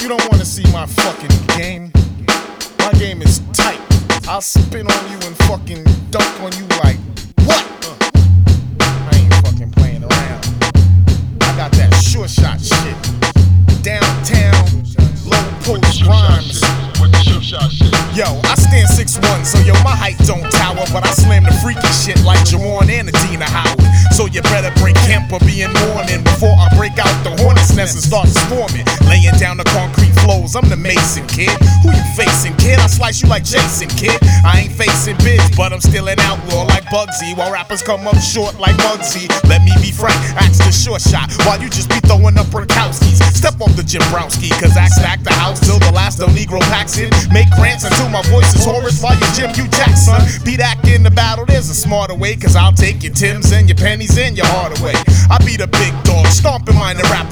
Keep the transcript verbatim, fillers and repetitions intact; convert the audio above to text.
You don't wanna see my fucking game? My game is tight. I'll spin on you and fucking dunk on you like, what? Uh, I ain't fucking playing around. I got that sure shot shit. Downtown, low post rhymes. Yo, I stand six one, so yo, my height don't tower, but I slam the freaky shit like Jawan and Adina Howard. So you better bring Kemp or be in mourning before I break out the hornet's nest and start swarming. Laying down the concrete floors, I'm the Mason, kid. Who you facing, kid? I slice you like Jason, kid. I ain't facing bitch, but I'm still an outlaw like Bugsy, while rappers come up short like Muggsy. Let me be frank, axe the short shot, while you just be throwing up Rakowskis. Step off the Jim Browski, cause I stack the house till the last of Negro packs in. Make grants until my voice is Horace while you Jim Hugh Jackson. Beat act in the battle, there's a smarter way, cause I'll take your Tims and your pennies and your heart away. I be the big dog, stomping mine the rap